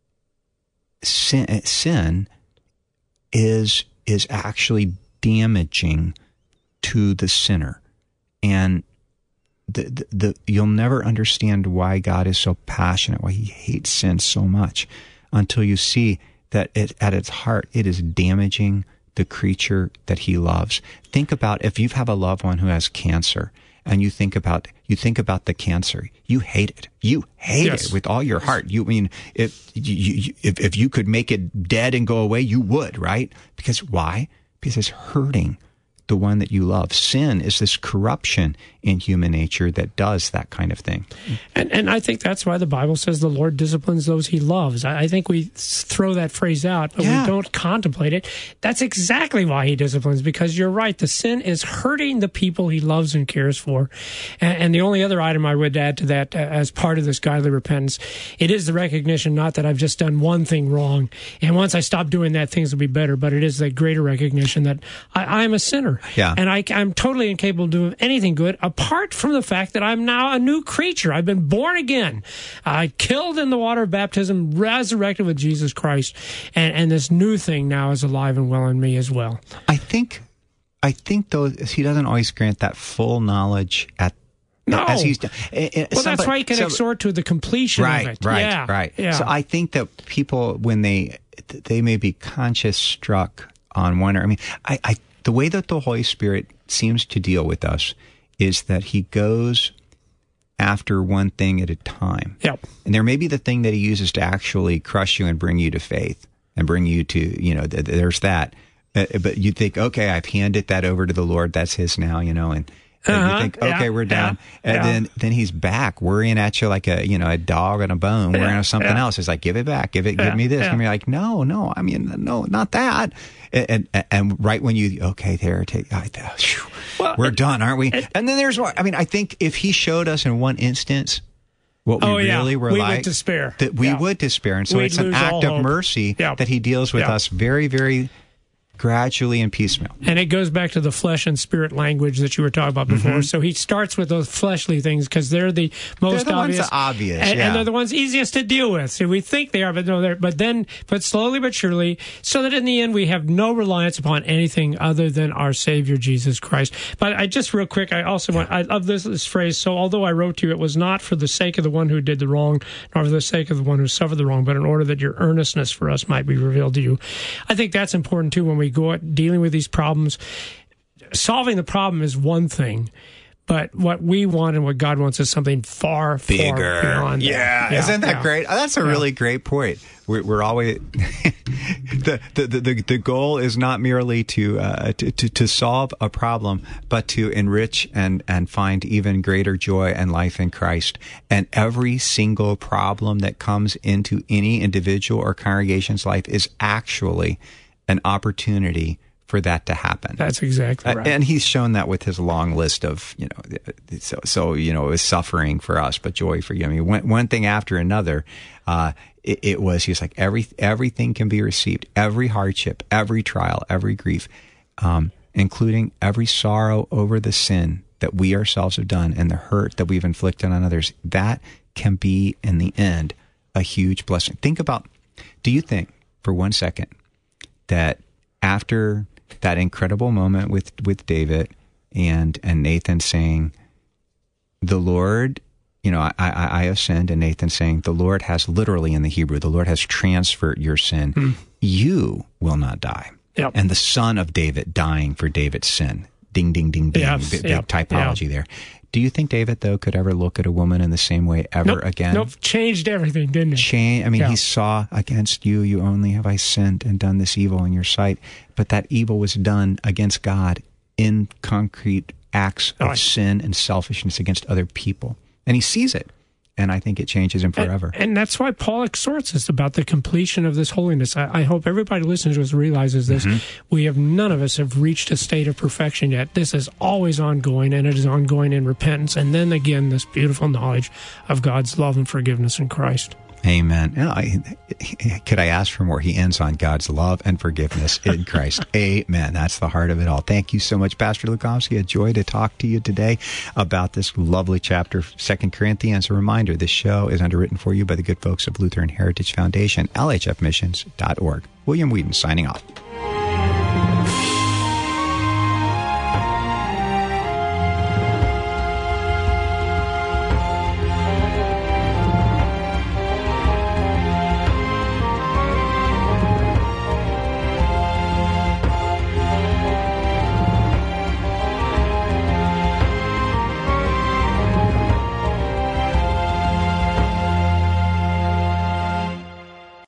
sin, sin is is actually damaging to the sinner. And the, the, the you'll never understand why God is so passionate, why he hates sin so much, until you see that it, at its heart, it is damaging the creature that he loves. Think about if you have a loved one who has cancer, and you think about you think about the cancer, you hate it. You hate yes. it with all your heart. You I mean if you, you if if you could make it dead and go away, you would, right? Because why? Because it's hurting the one that you love. Sin is this corruption in human nature that does that kind of thing. And and I think that's why the Bible says the Lord disciplines those he loves. I, I think we throw that phrase out, but yeah. we don't contemplate it. That's exactly why he disciplines, because you're right. The sin is hurting the people he loves and cares for. And, and the only other item I would add to that uh, as part of this godly repentance, it is the recognition not that I've just done one thing wrong, and once I stop doing that, things will be better, but it is the greater recognition that I, I'm a sinner. Yeah. And I, I'm totally incapable of doing anything good apart from the fact that I'm now a new creature. I've been born again. I killed in the water of baptism, resurrected with Jesus Christ. And, and this new thing now is alive and well in me as well. I think, I think though, he doesn't always grant that full knowledge at No. As he's, uh, well, somebody, that's why he can so, exhort to the completion right, of it. Right, yeah, right, yeah. So I think that people, when they, they may be conscious struck on one, I mean, I, I, the way that the Holy Spirit seems to deal with us is that he goes after one thing at a time. Yep. And there may be the thing that he uses to actually crush you and bring you to faith and bring you to, you know, th- there's that. Uh, but you think, okay, I've handed that over to the Lord. That's his now, you know, and, and uh-huh. you think, okay, yeah, we're done. Yeah, and yeah. then, then he's back worrying at you like a, you know, a dog on a bone, worrying yeah, on something yeah. else. It's like, give it back, give it, yeah, give me this. yeah. And you're like, no, no, I mean, no, not that. And, and, and right when you, okay, there, take, I, whew, well, we're and, done, aren't we? And, and then there's more. I mean, I think if he showed us in one instance what we oh, yeah. really were we like, would despair. that we yeah. would despair. And so We'd it's an act of hope. mercy yeah. that he deals with yeah. us very, very gradually and piecemeal. And it goes back to the flesh and spirit language that you were talking about before. Mm-hmm. So he starts with those fleshly things because they're the most they're the obvious. Ones that obvious, and, yeah. and they're the ones easiest to deal with. So we think they are, but no, they're, but then, but slowly but surely, so that in the end we have no reliance upon anything other than our Savior, Jesus Christ. But I just real quick, I also want, I love this, this phrase. So although I wrote to you, it was not for the sake of the one who did the wrong, nor for the sake of the one who suffered the wrong, but in order that your earnestness for us might be revealed to you. I think that's important too when we go out dealing with these problems. Solving the problem is one thing, but what we want and what God wants is something far, bigger. far beyond yeah. that. Yeah, Isn't that yeah. great? That's a yeah. really great point. We're, we're always the, the the the goal is not merely to, uh, to to to solve a problem, but to enrich and and find even greater joy and life in Christ. And every single problem that comes into any individual or congregation's life is actually an opportunity for that to happen. That's exactly right. Uh, and he's shown that with his long list of, you know, so, so you know, it was suffering for us, but joy for you. I mean, one, one thing after another, uh, it, it was, he was like, every, everything can be received, every hardship, every trial, every grief, um, including every sorrow over the sin that we ourselves have done and the hurt that we've inflicted on others, that can be, in the end, a huge blessing. Think about, do you think, for one second, that after that incredible moment with, with David and, and Nathan saying, the Lord, you know, I, I, I have sinned, and Nathan saying, the Lord has literally in the Hebrew, the Lord has transferred your sin. Hmm. You will not die. Yep. And the son of David dying for David's sin. Ding, ding, ding, ding. Yes. Big, big Yep. typology Yep. there. Do you think David, though, could ever look at a woman in the same way ever nope. again? Nope. Changed everything, didn't it? Change. I mean, yeah. he saw, against you, you only have I sinned and done this evil in your sight. But that evil was done against God in concrete acts of right. sin and selfishness against other people. And he sees it. And I think it changes him forever. And, and that's why Paul exhorts us about the completion of this holiness. I, I hope everybody listening to us realizes this. Mm-hmm. We have, none of us have reached a state of perfection yet. This is always ongoing, and it is ongoing in repentance. And then again, this beautiful knowledge of God's love and forgiveness in Christ. Amen. You know, I, could I ask for more? He ends on God's love and forgiveness in Christ. Amen. That's the heart of it all. Thank you so much, Pastor Lukomsky. A joy to talk to you today about this lovely chapter, Second Corinthians. A reminder, this show is underwritten for you by the good folks of Lutheran Heritage Foundation, L H F missions dot org. William Whedon signing off.